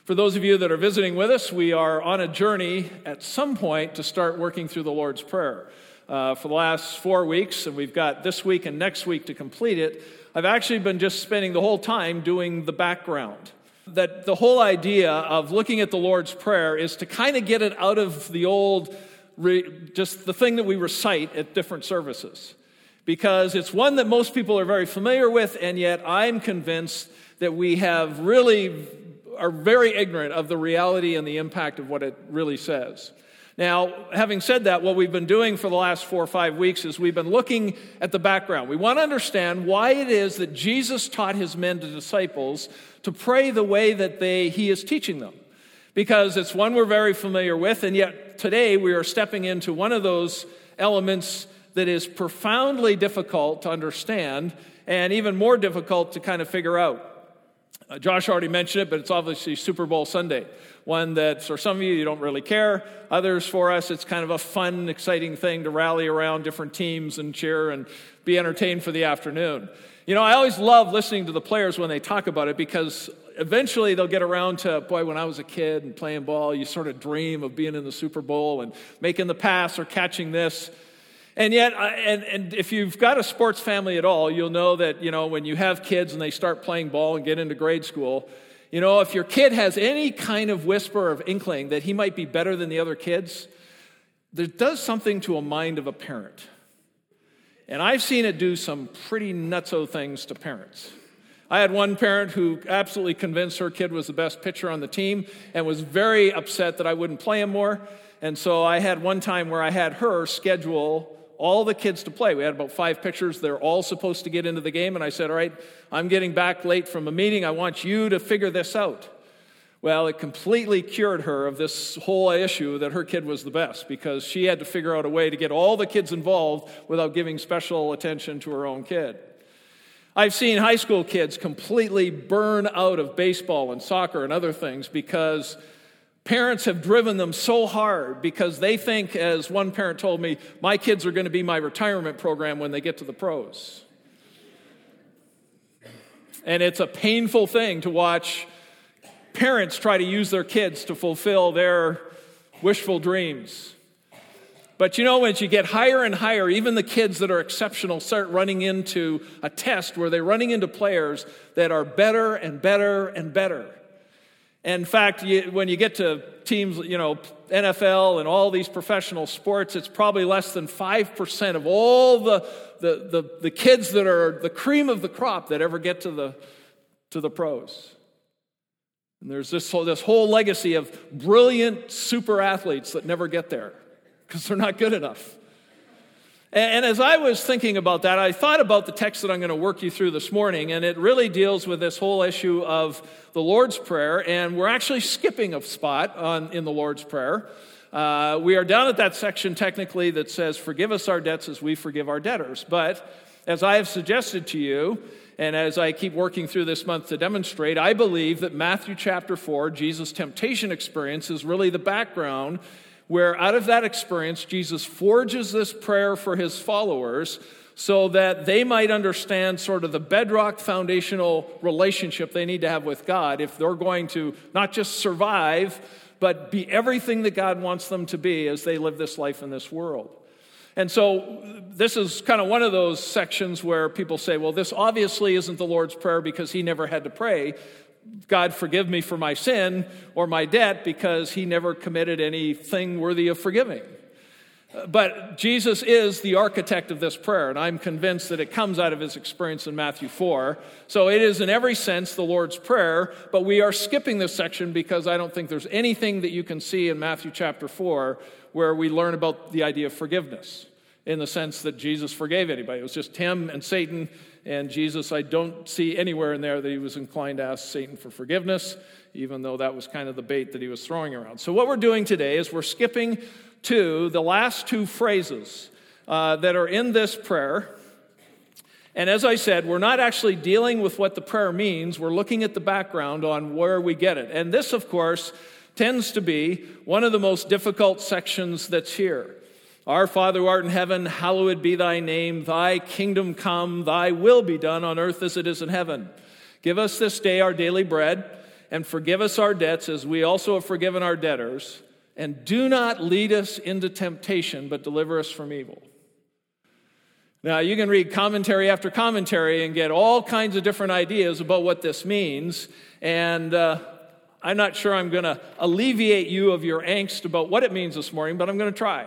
For those of you that are visiting with us, we are on a journey at some point to start working through the Lord's Prayer. For the last 4 weeks, and we've got this week and next week to complete it, I've actually been just spending the whole time doing the background. That the whole idea of looking at the Lord's Prayer is to kind of get it out of the old, just the thing that we recite at different services. Because it's one that most people are very familiar with, and yet I'm convinced that we have are very ignorant of the reality and the impact of what it really says. Now, having said that, what we've been doing for the last 4 or 5 weeks is we've been looking at the background. We want to understand why it is that Jesus taught his men to disciples to pray the way that he is teaching them. Because it's one we're very familiar with, and yet today we are stepping into one of those elements that is profoundly difficult to understand and even more difficult to kind of figure out. Josh already mentioned it, but it's obviously Super Bowl Sunday. One that, for some of you don't really care. Others, for us, it's kind of a fun, exciting thing to rally around different teams and cheer and be entertained for the afternoon. You know, I always love listening to the players when they talk about it because eventually they'll get around to, boy, when I was a kid and playing ball, you sort of dream of being in the Super Bowl and making the pass or catching this. And yet, and if you've got a sports family at all, you'll know that, you know, when you have kids and they start playing ball and get into grade school, you know, if your kid has any kind of whisper of inkling that he might be better than the other kids, it does something to a mind of a parent. And I've seen it do some pretty nutso things to parents. I had one parent who absolutely convinced her kid was the best pitcher on the team and was very upset that I wouldn't play him more. And so I had one time where I had her schedule all the kids to play. We had about 5 pitchers. They're all supposed to get into the game. And I said, all right, I'm getting back late from a meeting. I want you to figure this out. Well, it completely cured her of this whole issue that her kid was the best because she had to figure out a way to get all the kids involved without giving special attention to her own kid. I've seen high school kids completely burn out of baseball and soccer and other things because parents have driven them so hard because they think, as one parent told me, my kids are going to be my retirement program when they get to the pros. And it's a painful thing to watch parents try to use their kids to fulfill their wishful dreams. But you know, as you get higher and higher, even the kids that are exceptional start running into a test where they're running into players that are better and better and better. In fact, when you get to teams, you know, NFL and all these professional sports, it's probably less than 5% of all the kids that are the cream of the crop that ever get to the pros. And there's this whole legacy of brilliant super athletes that never get there because they're not good enough. And as I was thinking about that, I thought about the text that I'm going to work you through this morning, and it really deals with this whole issue of the Lord's Prayer, and we're actually skipping a spot in the Lord's Prayer. We are down at that section technically that says, forgive us our debts as we forgive our debtors. But as I have suggested to you, and as I keep working through this month to demonstrate, I believe that Matthew chapter 4, Jesus' temptation experience, is really the background where out of that experience, Jesus forges this prayer for his followers so that they might understand sort of the bedrock foundational relationship they need to have with God if they're going to not just survive, but be everything that God wants them to be as they live this life in this world. And so this is kind of one of those sections where people say, well, this obviously isn't the Lord's Prayer because he never had to pray, God, forgive me for my sin or my debt because he never committed anything worthy of forgiving. But Jesus is the architect of this prayer, and I'm convinced that it comes out of his experience in Matthew 4. So it is in every sense the Lord's Prayer, but we are skipping this section because I don't think there's anything that you can see in Matthew chapter 4 where we learn about the idea of forgiveness in the sense that Jesus forgave anybody. It was just him and Satan. And Jesus, I don't see anywhere in there that he was inclined to ask Satan for forgiveness, even though that was kind of the bait that he was throwing around. So what we're doing today is we're skipping to the last 2 phrases that are in this prayer. And as I said, we're not actually dealing with what the prayer means. We're looking at the background on where we get it. And this, of course, tends to be one of the most difficult sections that's here. Our Father who art in heaven, hallowed be thy name. Thy kingdom come, thy will be done on earth as it is in heaven. Give us this day our daily bread, and forgive us our debts as we also have forgiven our debtors, and do not lead us into temptation, but deliver us from evil. Now, you can read commentary after commentary and get all kinds of different ideas about what this means, and I'm not sure I'm going to alleviate you of your angst about what it means this morning, but I'm going to try.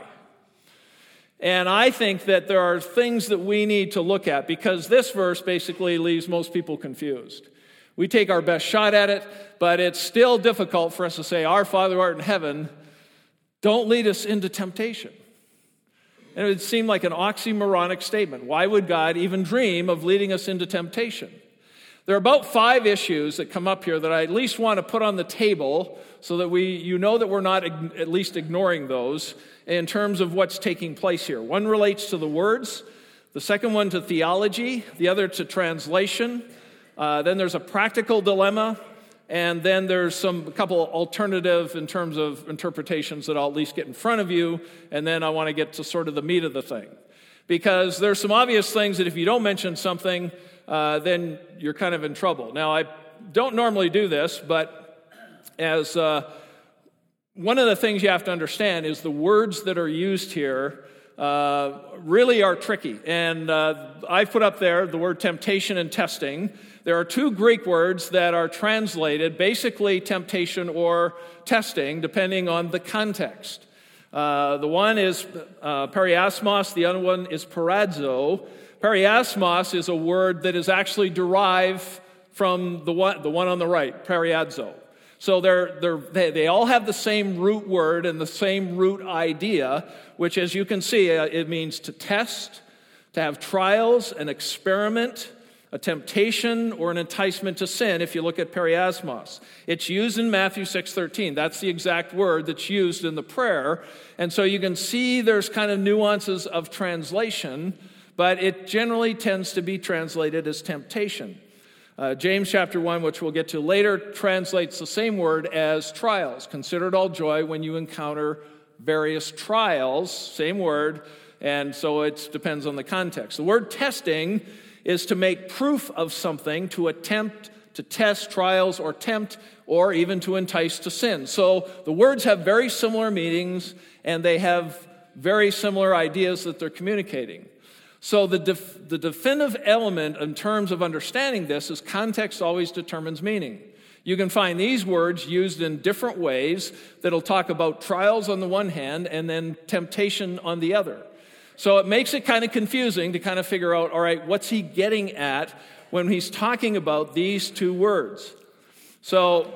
And I think that there are things that we need to look at, because this verse basically leaves most people confused. We take our best shot at it, but it's still difficult for us to say, "Our Father who art in heaven, don't lead us into temptation." And it would seem like an oxymoronic statement. Why would God even dream of leading us into temptation? There are about 5 issues that come up here that I at least want to put on the table so that you know that we're not at least ignoring those in terms of what's taking place here. One relates to the words, the second one to theology, the other to translation. Then there's a practical dilemma, and then there's a couple alternative in terms of interpretations that I'll at least get in front of you, and then I want to get to sort of the meat of the thing. Because there's some obvious things that if you don't mention something, then you're kind of in trouble. Now, I don't normally do this, but as one of the things you have to understand is the words that are used here really are tricky. And I've put up there the word temptation and testing. There are 2 Greek words that are translated basically temptation or testing, depending on the context. The one is periasmos, the other one is paradzo. Periasmos is a word that is actually derived from the one on the right, periadzo. So they all have the same root word and the same root idea, which, as you can see, it means to test, to have trials, an experiment, a temptation, or an enticement to sin, if you look at periasmos. It's used in Matthew 6:13. That's the exact word that's used in the prayer. And so you can see there's kind of nuances of translation, but it generally tends to be translated as temptation. James chapter 1, which we'll get to later, translates the same word as trials. Consider it all joy when you encounter various trials, same word, and so it depends on the context. The word testing is to make proof of something, to attempt to test, trials, or tempt, or even to entice to sin. So the words have very similar meanings, and they have very similar ideas that they're communicating. So the definitive element in terms of understanding this is context always determines meaning. You can find these words used in different ways that'll talk about trials on the one hand and then temptation on the other. So it makes it kind of confusing to kind of figure out, all right, what's he getting at when he's talking about these 2 words? So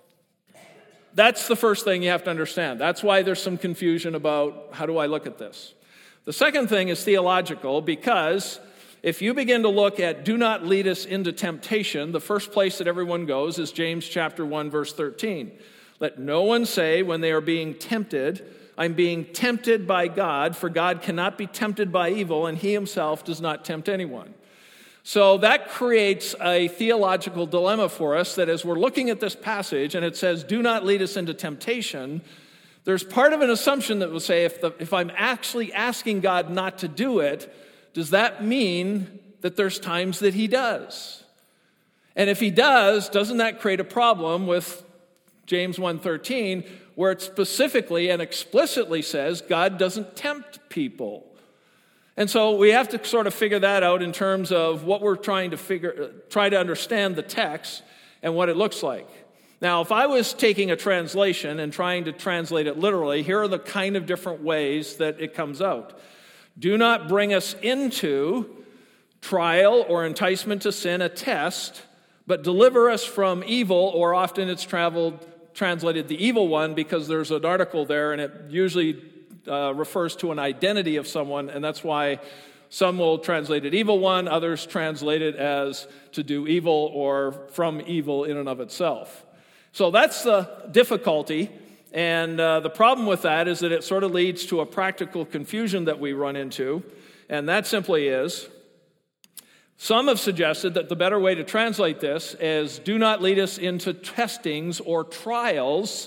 that's the first thing you have to understand. That's why there's some confusion about how do I look at this. The second thing is theological, because if you begin to look at do not lead us into temptation, the first place that everyone goes is James chapter 1, verse 13. Let no one say when they are being tempted, I'm being tempted by God, for God cannot be tempted by evil, and he himself does not tempt anyone. So that creates a theological dilemma for us, that as we're looking at this passage and it says, do not lead us into temptation, there's part of an assumption that will say, if I'm actually asking God not to do it, does that mean that there's times that he does? And if he does, doesn't that create a problem with James 1:13, where it specifically and explicitly says God doesn't tempt people? And so we have to sort of figure that out in terms of what we're try to understand the text and what it looks like. Now, if I was taking a translation and trying to translate it literally, here are the kind of different ways that it comes out. Do not bring us into trial or enticement to sin, a test, but deliver us from evil, or often it's translated the evil one, because there's an article there and it usually refers to an identity of someone, and that's why some will translate it evil one, others translate it as to do evil or from evil in and of itself. So that's the difficulty, and the problem with that is that it sort of leads to a practical confusion that we run into, and that simply is, some have suggested that the better way to translate this is do not lead us into testings or trials,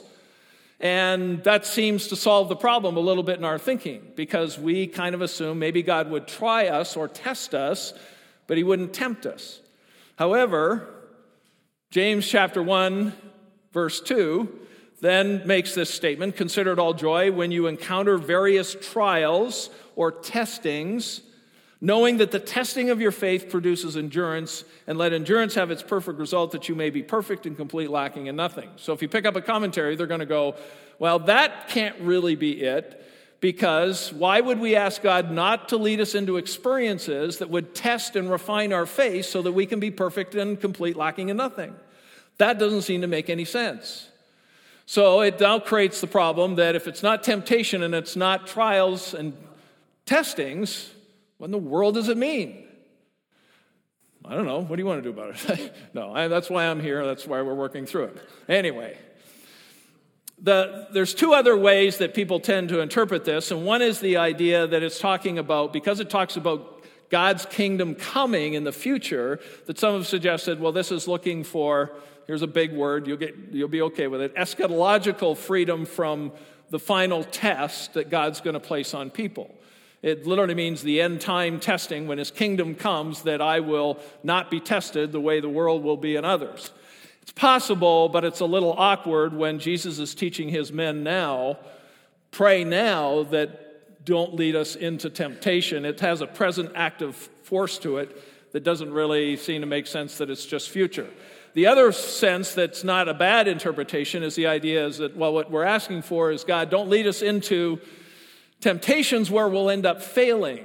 and that seems to solve the problem a little bit in our thinking, because we kind of assume maybe God would try us or test us, but he wouldn't tempt us. However, James chapter 1 verse 2, then makes this statement, "Consider it all joy when you encounter various trials or testings, knowing that the testing of your faith produces endurance, and let endurance have its perfect result, that you may be perfect and complete, lacking in nothing." So if you pick up a commentary, they're going to go, well, that can't really be it, because why would we ask God not to lead us into experiences that would test and refine our faith so that we can be perfect and complete, lacking in nothing? That doesn't seem to make any sense. So it now creates the problem that if it's not temptation and it's not trials and testings, what in the world does it mean? I don't know. What do you want to do about it? No, that's why I'm here. That's why we're working through it. Anyway, there's two other ways that people tend to interpret this, and one is the idea that it's talking about, because it talks about God's kingdom coming in the future, that some have suggested, well, this is looking for, here's a big word, you'll be okay with it, eschatological freedom from the final test that God's going to place on people. It literally means the end time testing, when his kingdom comes, that I will not be tested the way the world will be in others. It's possible, but it's a little awkward when Jesus is teaching his men now, pray now that don't lead us into temptation. It has a present active force to it that doesn't really seem to make sense that it's just future. The other sense that's not a bad interpretation is the idea is that, well, what we're asking for is, God, don't lead us into temptations where we'll end up failing.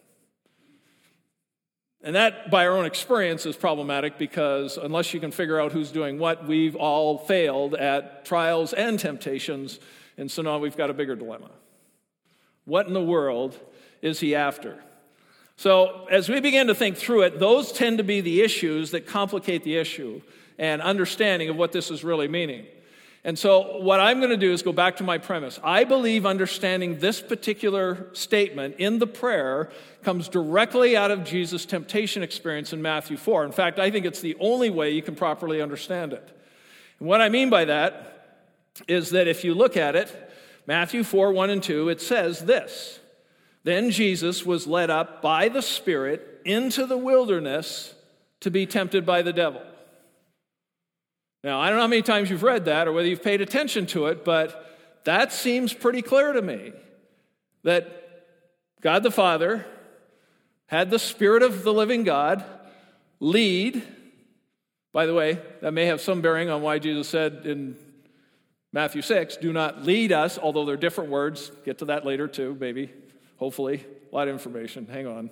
And that, by our own experience, is problematic, because unless you can figure out who's doing what, we've all failed at trials and temptations, and so now we've got a bigger dilemma. What in the world is he after? So as we begin to think through it, those tend to be the issues that complicate the issue and understanding of what this is really meaning. And so what I'm going to do is go back to my premise. I believe understanding this particular statement in the prayer comes directly out of Jesus' temptation experience in Matthew 4. In fact, I think it's the only way you can properly understand it. And what I mean by that is that if you look at it, Matthew 4, 1 and 2, it says this: "Then Jesus was led up by the Spirit into the wilderness to be tempted by the devil." Now, I don't know how many times you've read that or whether you've paid attention to it, but that seems pretty clear to me, that God the Father had the Spirit of the living God lead. By the way, that may have some bearing on why Jesus said in Matthew 6, "Do not lead us," although they're different words. Get to that later too, maybe, hopefully. A lot of information. Hang on.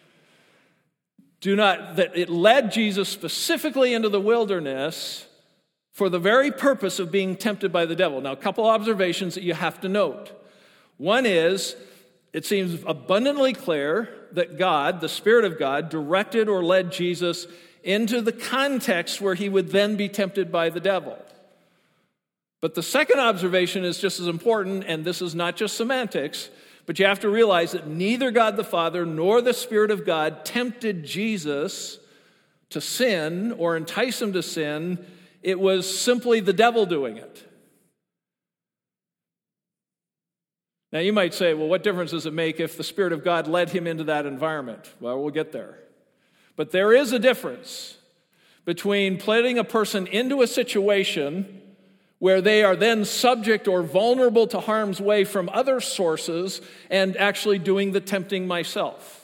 That it led Jesus specifically into the wilderness for the very purpose of being tempted by the devil. Now, a couple observations that you have to note. One is, it seems abundantly clear that God, the Spirit of God, directed or led Jesus into the context where he would then be tempted by the devil. But the second observation is just as important, and this is not just semantics, but you have to realize that neither God the Father nor the Spirit of God tempted Jesus to sin or entice him to sin. It was simply the devil doing it. Now you might say, well, what difference does it make if the Spirit of God led him into that environment? Well, we'll get there. But there is a difference between putting a person into a situation where they are then subject or vulnerable to harm's way from other sources and actually doing the tempting myself.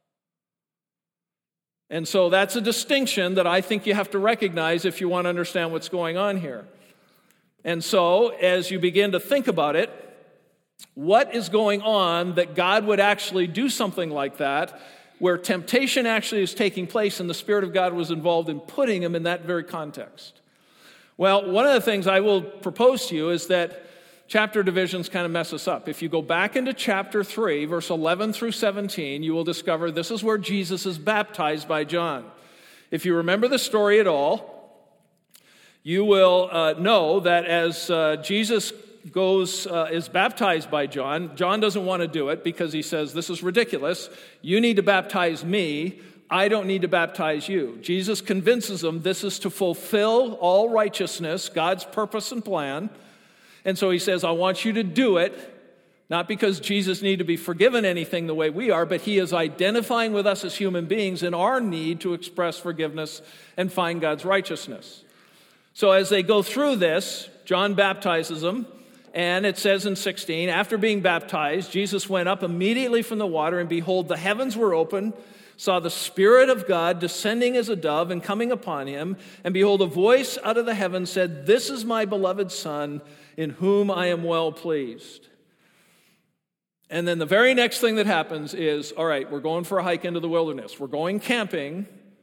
And so that's a distinction that I think you have to recognize if you want to understand what's going on here. And so as you begin to think about it, what is going on that God would actually do something like that, where temptation actually is taking place and the Spirit of God was involved in putting him in that very context? Well, one of the things I will propose to you is that chapter divisions kind of mess us up. If you go back into chapter 3, verse 11 through 17, you will discover this is where Jesus is baptized by John. If you remember the story at all, you will know that as Jesus is baptized by John, John doesn't want to do it because he says, "This is ridiculous. You need to baptize me. I don't need to baptize you." Jesus convinces him this is to fulfill all righteousness, God's purpose and plan. And so he says, I want you to do it, not because Jesus needs to be forgiven anything the way we are, but he is identifying with us as human beings in our need to express forgiveness and find God's righteousness. So as they go through this, John baptizes them, and it says in 16, after being baptized, Jesus went up immediately from the water, and behold, the heavens were open, saw the Spirit of God descending as a dove and coming upon him, and behold, a voice out of the heavens said, "This is my beloved Son, in whom I am well pleased." And then the very next thing that happens is, all right, we're going for a hike into the wilderness. We're going camping.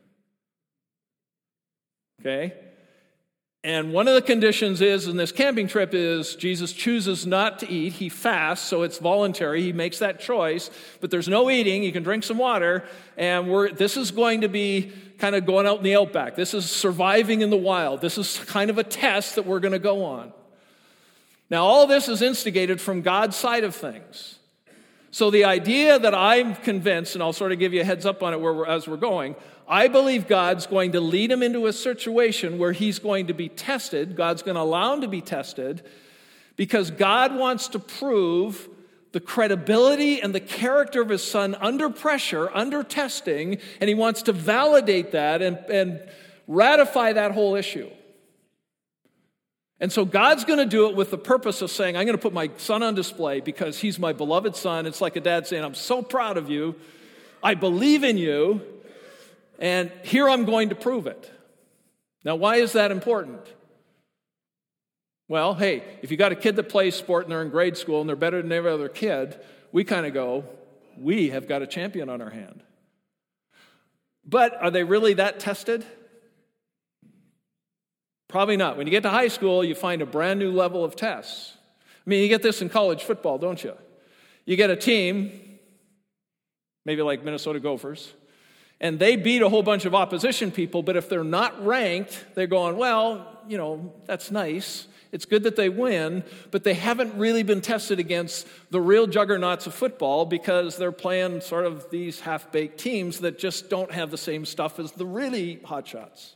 Okay? And one of the conditions is, in this camping trip, is Jesus chooses not to eat. He fasts, so it's voluntary. He makes that choice. But there's no eating. You can drink some water. And this is going to be kind of going out in the outback. This is surviving in the wild. This is kind of a test that we're going to go on. Now, all this is instigated from God's side of things. So the idea that I'm convinced, and I'll sort of give you a heads up on it as we're going, I believe God's going to lead him into a situation where he's going to be tested. God's going to allow him to be tested because God wants to prove the credibility and the character of his Son under pressure, under testing, and he wants to validate that and ratify that whole issue. And so God's going to do it with the purpose of saying, I'm going to put my Son on display because he's my beloved Son. It's like a dad saying, I'm so proud of you. I believe in you. And here I'm going to prove it. Now, why is that important? Well, hey, if you got a kid that plays sport and they're in grade school and they're better than every other kid, we kind of go, we have got a champion on our hand. But are they really that tested? Probably not. When you get to high school, you find a brand new level of tests. I mean, you get this in college football, don't you? You get a team, maybe like Minnesota Gophers, and they beat a whole bunch of opposition people, but if they're not ranked, they're going, well, that's nice. It's good that they win, but they haven't really been tested against the real juggernauts of football because they're playing sort of these half-baked teams that just don't have the same stuff as the really hotshots.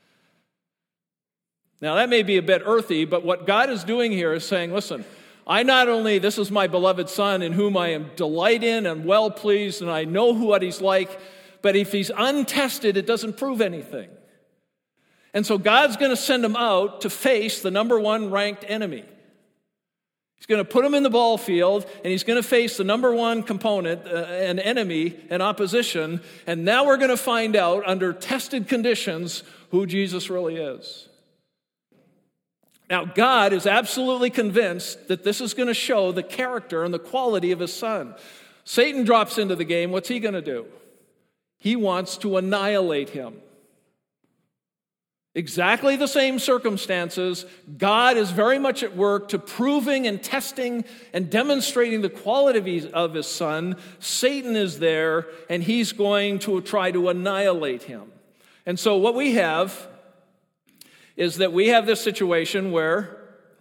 Now, that may be a bit earthy, but what God is doing here is saying, listen, this is my beloved Son in whom I am delight in and well pleased, and I know what he's like, but if he's untested, it doesn't prove anything. And so God's going to send him out to face the number one ranked enemy. He's going to put him in the ball field, and he's going to face the number one component, an enemy, an opposition, and now we're going to find out under tested conditions who Jesus really is. Now, God is absolutely convinced that this is going to show the character and the quality of his Son. Satan drops into the game. What's he going to do? He wants to annihilate him. Exactly the same circumstances. God is very much at work to proving and testing and demonstrating the quality of his Son. Satan is there, and he's going to try to annihilate him. And so what we have is that we have this situation where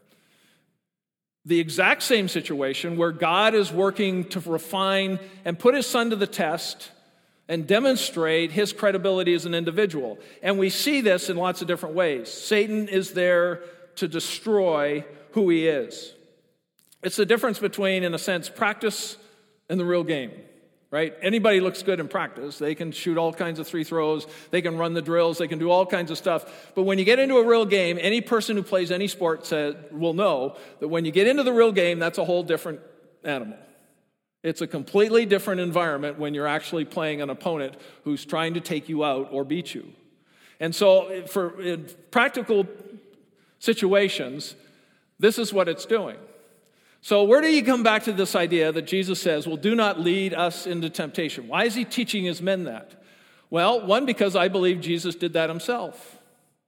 the exact same situation where God is working to refine and put his Son to the test and demonstrate his credibility as an individual. And we see this in lots of different ways. Satan is there to destroy who he is. It's the difference between, in a sense, practice and the real game. Right? Anybody looks good in practice. They can shoot all kinds of free throws. They can run the drills. They can do all kinds of stuff. But when you get into a real game, any person who plays any sport will know that when you get into the real game, that's a whole different animal. It's a completely different environment when you're actually playing an opponent who's trying to take you out or beat you. And so in practical situations, this is what it's doing. So where do you come back to this idea that Jesus says, well, do not lead us into temptation? Why is he teaching his men that? Well, one, because I believe Jesus did that himself.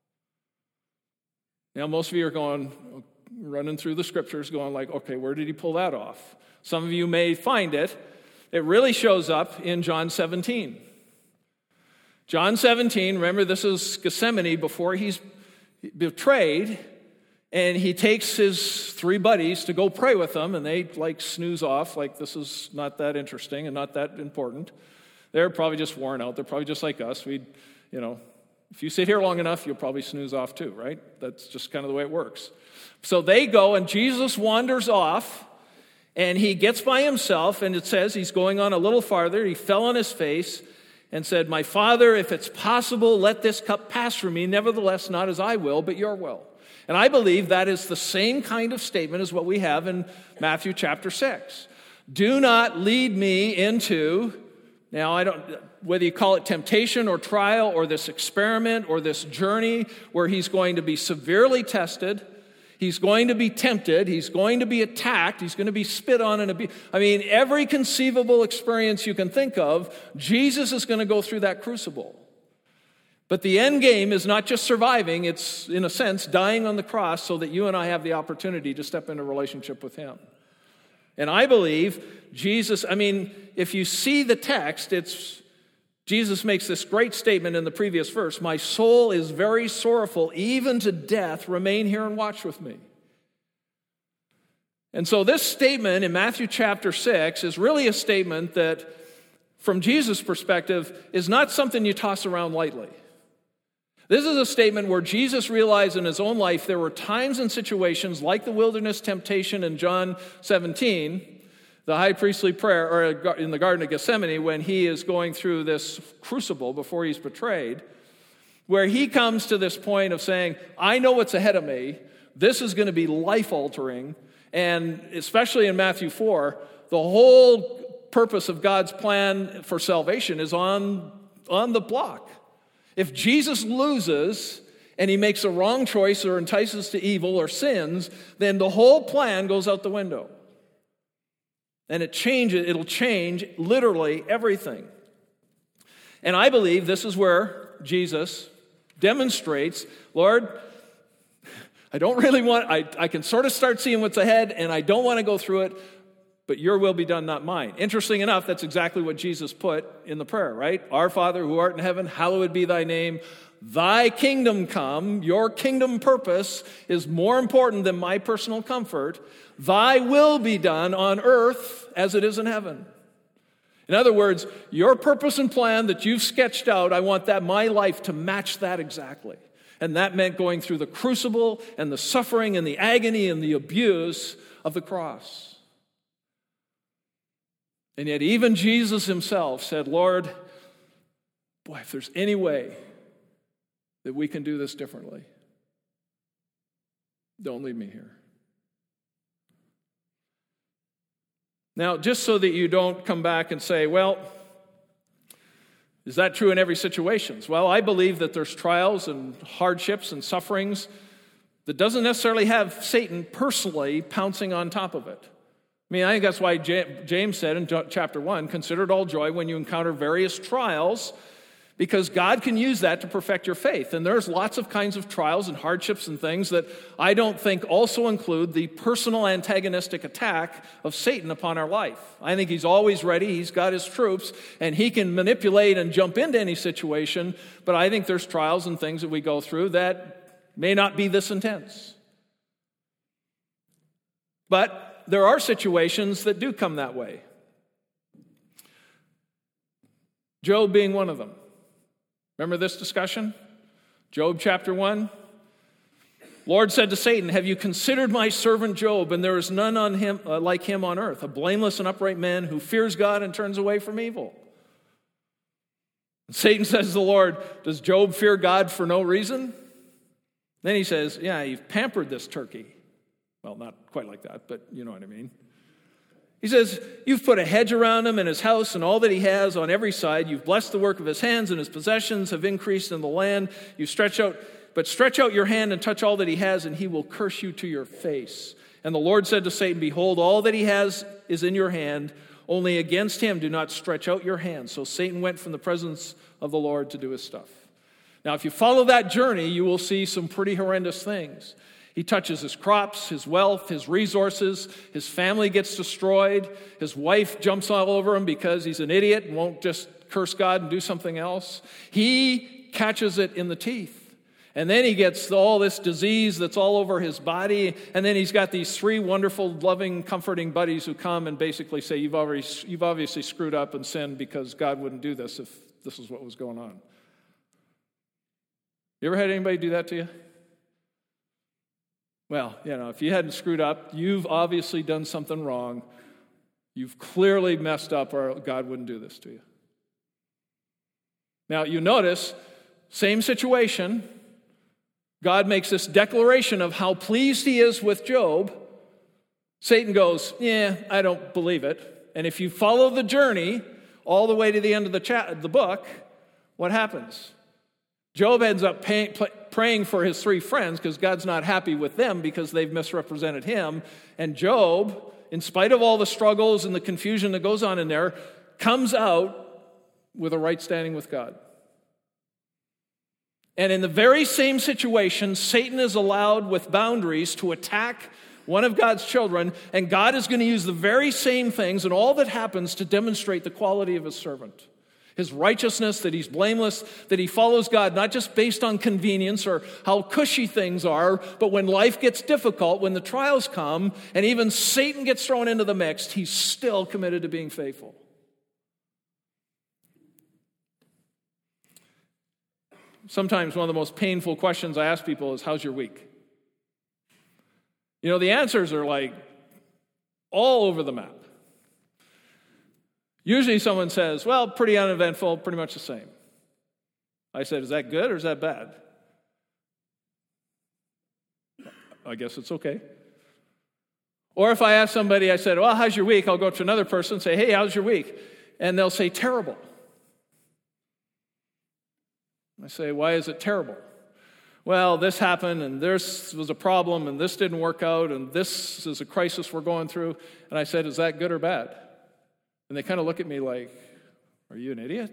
Now, most of you are running through the scriptures going like, okay, where did he pull that off? Some of you may find it. It really shows up in John 17. John 17, remember this is Gethsemane before he's betrayed. And he takes his three buddies to go pray with them, and they snooze off, like this is not that interesting and not that important. They're probably just worn out. They're probably just like us. If you sit here long enough, you'll probably snooze off too, right? That's just kind of the way it works. So they go, and Jesus wanders off, and he gets by himself, and it says he's going on a little farther. He fell on his face, and said, "My Father, if it's possible, let this cup pass from me. Nevertheless, not as I will, but your will." And I believe that is the same kind of statement as what we have in Matthew chapter 6. Do not lead me into, now whether you call it temptation or trial or this experiment or this journey where he's going to be severely tested, he's going to be tempted, he's going to be attacked, he's going to be spit on and abused. I mean, every conceivable experience you can think of, Jesus is going to go through that crucible. But the end game is not just surviving, it's, in a sense, dying on the cross so that you and I have the opportunity to step into a relationship with him. And I believe Jesus, if you see the text, Jesus makes this great statement in the previous verse, "My soul is very sorrowful, even to death. Remain here and watch with me." And so this statement in Matthew chapter 6 is really a statement that, from Jesus' perspective, is not something you toss around lightly. This is a statement where Jesus realized in his own life there were times and situations like the wilderness temptation in John 17, the high priestly prayer, or in the Garden of Gethsemane, when he is going through this crucible before he's betrayed, where he comes to this point of saying, I know what's ahead of me. This is going to be life-altering. And especially in Matthew 4, the whole purpose of God's plan for salvation is on the block. If Jesus loses and he makes a wrong choice or entices to evil or sins, then the whole plan goes out the window. And it'll change literally everything. And I believe this is where Jesus demonstrates, Lord, I don't really want, I can sort of start seeing what's ahead and I don't want to go through it, but your will be done, not mine. Interesting enough, that's exactly what Jesus put in the prayer, right? Our Father who art in heaven, hallowed be thy name. Thy kingdom come. Your kingdom purpose is more important than my personal comfort. Thy will be done on earth as it is in heaven. In other words, your purpose and plan that you've sketched out, I want my life to match that exactly. And that meant going through the crucible and the suffering and the agony and the abuse of the cross. And yet even Jesus himself said, Lord, boy, if there's any way that we can do this differently, don't leave me here. Now, just so that you don't come back and say, well, is that true in every situation? Well, I believe that there's trials and hardships and sufferings that doesn't necessarily have Satan personally pouncing on top of it. I think that's why James said in chapter 1, consider it all joy when you encounter various trials, because God can use that to perfect your faith. And there's lots of kinds of trials and hardships and things that I don't think also include the personal antagonistic attack of Satan upon our life. I think he's always ready. He's got his troops, and he can manipulate and jump into any situation. But I think there's trials and things that we go through that may not be this intense. But there are situations that do come that way. Job being one of them. Remember this discussion? Job chapter 1. Lord said to Satan, have you considered my servant Job? And there is none on him like him on earth, a blameless and upright man who fears God and turns away from evil. And Satan says to the Lord, does Job fear God for no reason? Then he says, yeah, you've pampered this turkey. Well, not quite like that, but you know what I mean. He says, you've put a hedge around him and his house and all that he has on every side. You've blessed the work of his hands, and his possessions have increased in the land. You stretch out your hand and touch all that he has, and he will curse you to your face. And the Lord said to Satan, behold, all that he has is in your hand. Only against him do not stretch out your hand. So Satan went from the presence of the Lord to do his stuff. Now, if you follow that journey, you will see some pretty horrendous things. He touches his crops, his wealth, his resources. His family gets destroyed. His wife jumps all over him because he's an idiot and won't just curse God and do something else. He catches it in the teeth. And then he gets all this disease that's all over his body. And then he's got these 3 wonderful, loving, comforting buddies who come and basically say, you've obviously screwed up and sinned because God wouldn't do this if this is what was going on. You ever had anybody do that to you? Well, if you hadn't screwed up, you've obviously done something wrong. You've clearly messed up, or God wouldn't do this to you. Now, you notice, same situation. God makes this declaration of how pleased he is with Job. Satan goes, yeah, I don't believe it. And if you follow the journey all the way to the end of the book, what happens? Job ends up praying for his three friends because God's not happy with them because they've misrepresented him. And Job, in spite of all the struggles and the confusion that goes on in there, comes out with a right standing with God. And in the very same situation, Satan is allowed with boundaries to attack one of God's children, and God is going to use the very same things and all that happens to demonstrate the quality of his servant. His righteousness, that he's blameless, that he follows God, not just based on convenience or how cushy things are, but when life gets difficult, when the trials come, and even Satan gets thrown into the mix, he's still committed to being faithful. Sometimes one of the most painful questions I ask people is, how's your week? You know, the answers are like all over the map. Usually someone says, well, pretty uneventful, pretty much the same. I said, is that good or is that bad? I guess it's okay. Or if I ask somebody, I said, well, how's your week? I'll go up to another person and say, hey, how's your week? And they'll say, terrible. I say, why is it terrible? Well, this happened, and this was a problem, and this didn't work out, and this is a crisis we're going through. And I said, is that good or bad? And they kind of look at me like, are you an idiot?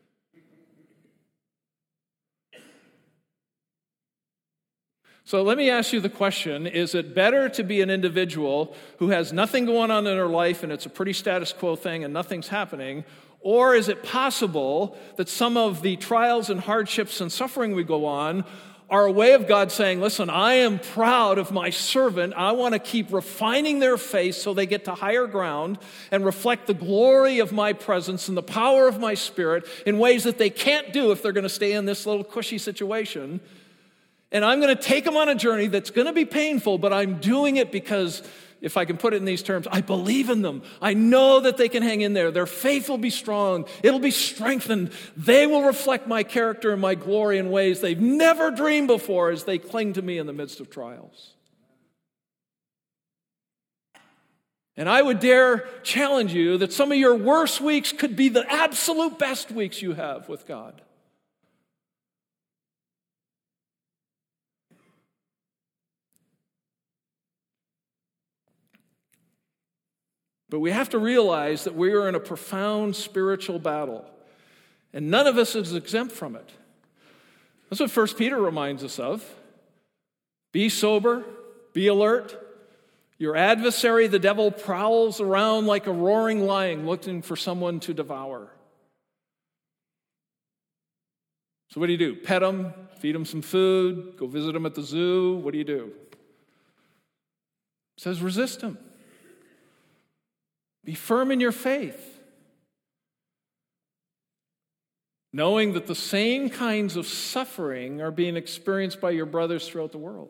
So let me ask you the question, is it better to be an individual who has nothing going on in their life, and it's a pretty status quo thing, and nothing's happening, or is it possible that some of the trials and hardships and suffering we go on are a way of God saying, listen, I am proud of my servant. I want to keep refining their faith so they get to higher ground and reflect the glory of my presence and the power of my spirit in ways that they can't do if they're going to stay in this little cushy situation. And I'm going to take them on a journey that's going to be painful, but I'm doing it because, if I can put it in these terms, I believe in them. I know that they can hang in there. Their faith will be strong. It'll be strengthened. They will reflect my character and my glory in ways they've never dreamed before as they cling to me in the midst of trials. And I would dare challenge you that some of your worst weeks could be the absolute best weeks you have with God. But we have to realize that we are in a profound spiritual battle, and none of us is exempt from it. That's what 1 Peter reminds us of. Be sober, be alert. Your adversary, the devil, prowls around like a roaring lion looking for someone to devour. So what do? Pet him, feed him some food, go visit him at the zoo. What do? It says resist him. Be firm in your faith, knowing that the same kinds of suffering are being experienced by your brothers throughout the world.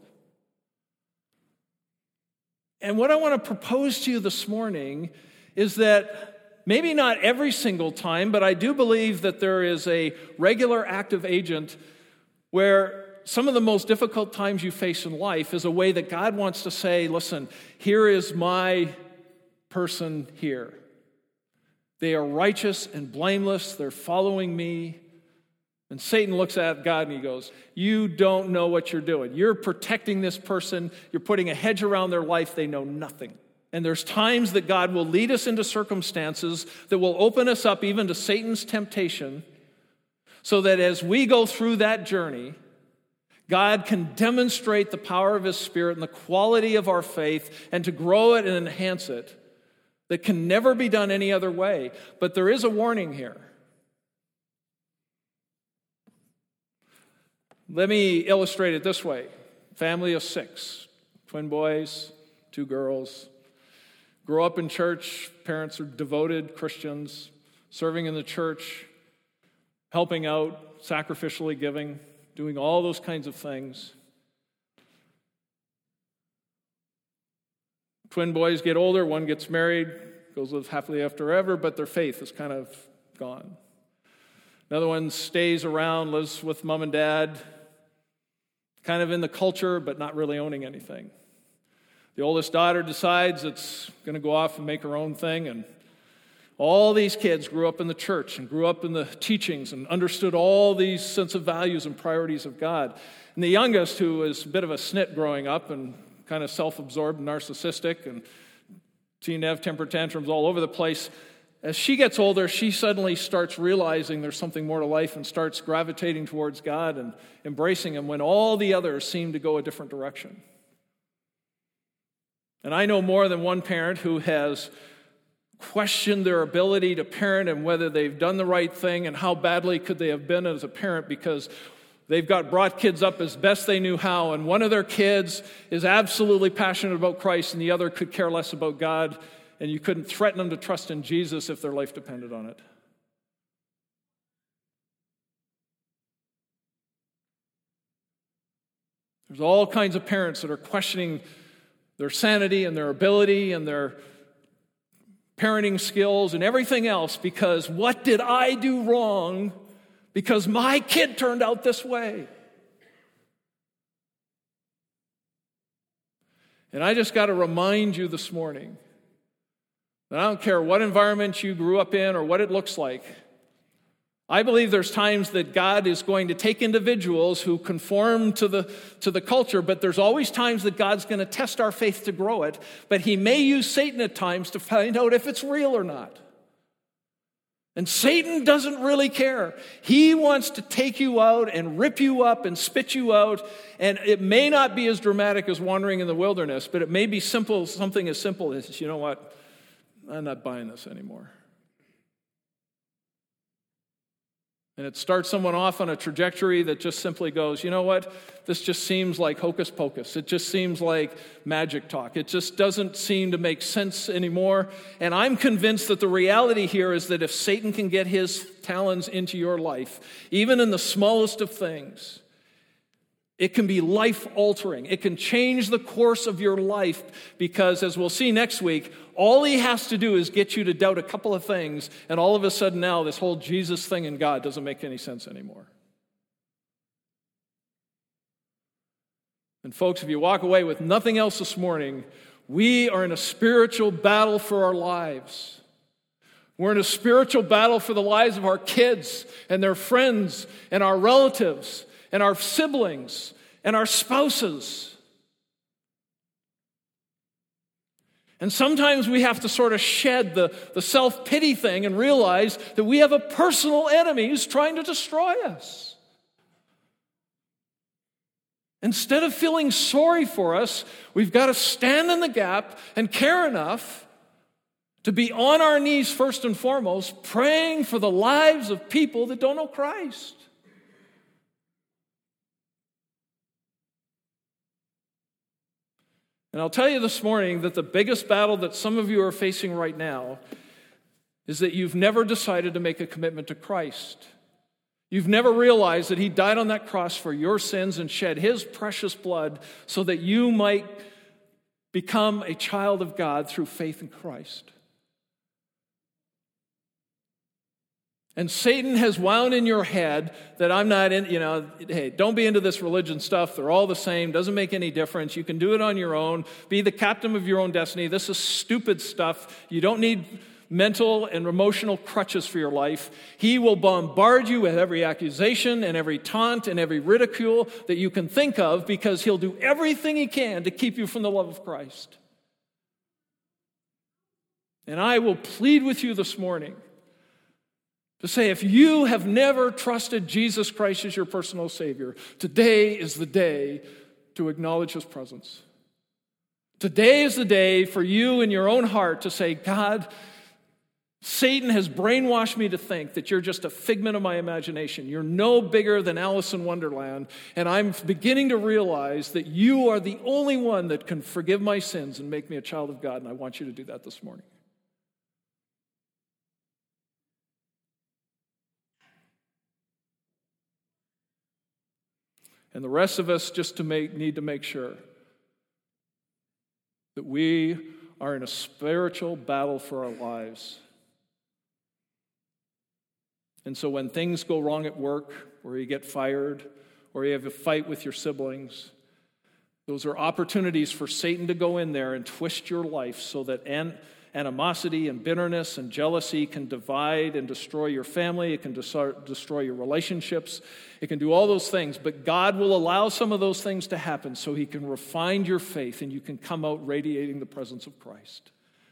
And what I want to propose to you this morning is that maybe not every single time, but I do believe that there is a regular active agent where some of the most difficult times you face in life is a way that God wants to say, listen, here is my person here. They are righteous and blameless. They're following me. And Satan looks at God and he goes, you don't know what you're doing. You're protecting this person. You're putting a hedge around their life. They know nothing. And there's times that God will lead us into circumstances that will open us up even to Satan's temptation, so that as we go through that journey, God can demonstrate the power of his Spirit and the quality of our faith, and to grow it and enhance it that can never be done any other way. But there is a warning here. Let me illustrate it this way. Family of 6, twin boys, 2 girls. Grow up in church. Parents are devoted Christians, serving in the church, helping out, sacrificially giving, doing all those kinds of things. Twin boys get older, one gets married, goes live happily ever after, but their faith is kind of gone. Another one stays around, lives with mom and dad, kind of in the culture, but not really owning anything. The oldest daughter decides it's going to go off and make her own thing, and all these kids grew up in the church and grew up in the teachings and understood all these sense of values and priorities of God. And the youngest, who was a bit of a snit growing up and kind of self-absorbed and narcissistic and seemed to have temper tantrums all over the place, as she gets older, she suddenly starts realizing there's something more to life and starts gravitating towards God and embracing Him when all the others seem to go a different direction. And I know more than one parent who has questioned their ability to parent and whether they've done the right thing and how badly could they have been as a parent, because they've brought kids up as best they knew how, and one of their kids is absolutely passionate about Christ and the other could care less about God, and you couldn't threaten them to trust in Jesus if their life depended on it. There's all kinds of parents that are questioning their sanity and their ability and their parenting skills and everything else because what did I do wrong because my kid turned out this way? And I just got to remind you this morning that I don't care what environment you grew up in or what it looks like. I believe there's times that God is going to take individuals who conform to the culture, but there's always times that God's going to test our faith to grow it, but He may use Satan at times to find out if it's real or not. And Satan doesn't really care. He wants to take you out and rip you up and spit you out, and it may not be as dramatic as wandering in the wilderness, but it may be something as simple as, you know what, I'm not buying this anymore. And it starts someone off on a trajectory that just simply goes, you know what, this just seems like hocus pocus. It just seems like magic talk. It just doesn't seem to make sense anymore. And I'm convinced that the reality here is that if Satan can get his talons into your life, even in the smallest of things, it can be life-altering. It can change the course of your life because, as we'll see next week, all he has to do is get you to doubt a couple of things, and all of a sudden now this whole Jesus thing and God doesn't make any sense anymore. And folks, if you walk away with nothing else this morning, we are in a spiritual battle for our lives. We're in a spiritual battle for the lives of our kids and their friends and our relatives and our siblings, and our spouses. And sometimes we have to sort of shed the self-pity thing and realize that we have a personal enemy who's trying to destroy us. Instead of feeling sorry for us, we've got to stand in the gap and care enough to be on our knees first and foremost, praying for the lives of people that don't know Christ. And I'll tell you this morning that the biggest battle that some of you are facing right now is that you've never decided to make a commitment to Christ. You've never realized that He died on that cross for your sins and shed His precious blood so that you might become a child of God through faith in Christ. And Satan has wound in your head that I'm not in, hey, don't be into this religion stuff. They're all the same. Doesn't make any difference. You can do it on your own. Be the captain of your own destiny. This is stupid stuff. You don't need mental and emotional crutches for your life. He will bombard you with every accusation and every taunt and every ridicule that you can think of because he'll do everything he can to keep you from the love of Christ. And I will plead with you this morning to say, if you have never trusted Jesus Christ as your personal Savior, today is the day to acknowledge His presence. Today is the day for you in your own heart to say, God, Satan has brainwashed me to think that you're just a figment of my imagination. You're no bigger than Alice in Wonderland, and I'm beginning to realize that you are the only one that can forgive my sins and make me a child of God, and I want you to do that this morning. And the rest of us just need to make sure that we are in a spiritual battle for our lives. And so when things go wrong at work, or you get fired, or you have a fight with your siblings, those are opportunities for Satan to go in there and twist your life so that animosity and bitterness and jealousy can divide and destroy your family. It can destroy your relationships. It can do all those things. But God will allow some of those things to happen so he can refine your faith and you can come out radiating the presence of Christ.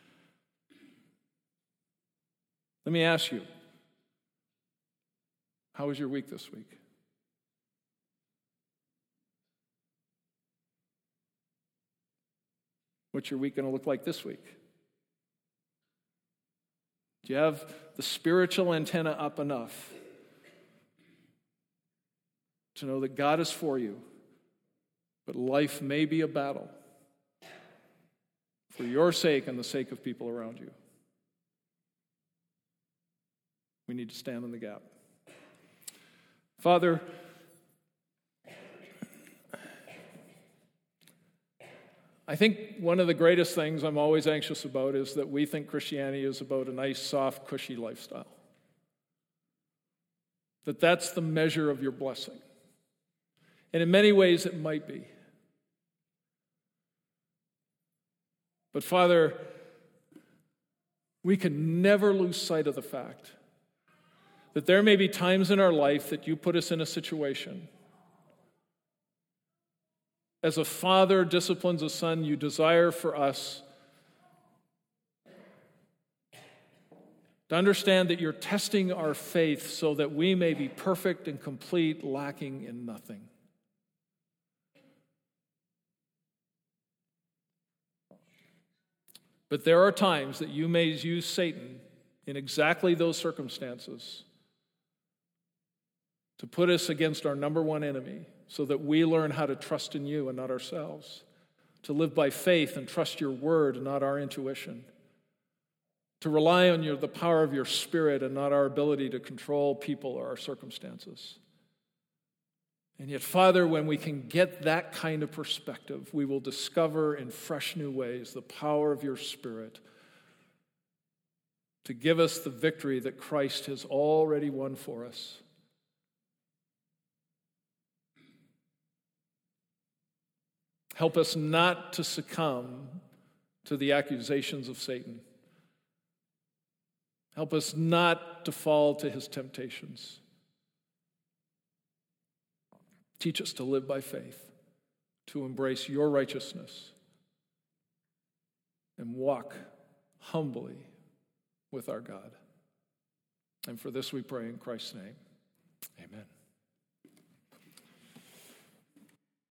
Let me ask you, how was your week this week? What's your week going to look like this week? Do you have the spiritual antenna up enough to know that God is for you, but life may be a battle for your sake and the sake of people around you? We need to stand in the gap. Father, I think one of the greatest things I'm always anxious about is that we think Christianity is about a nice, soft, cushy lifestyle. That's the measure of your blessing. And in many ways it might be. But Father, we can never lose sight of the fact that there may be times in our life that you put us in a situation. As a father disciplines a son, you desire for us to understand that you're testing our faith so that we may be perfect and complete, lacking in nothing. But there are times that you may use Satan in exactly those circumstances to put us against our number one enemy, so that we learn how to trust in you and not ourselves, to live by faith and trust your word and not our intuition, to rely on the power of your Spirit and not our ability to control people or our circumstances. And yet, Father, when we can get that kind of perspective, we will discover in fresh new ways the power of your Spirit to give us the victory that Christ has already won for us. Help us not to succumb to the accusations of Satan. Help us not to fall to his temptations. Teach us to live by faith, to embrace your righteousness, and walk humbly with our God. And for this we pray in Christ's name. Amen.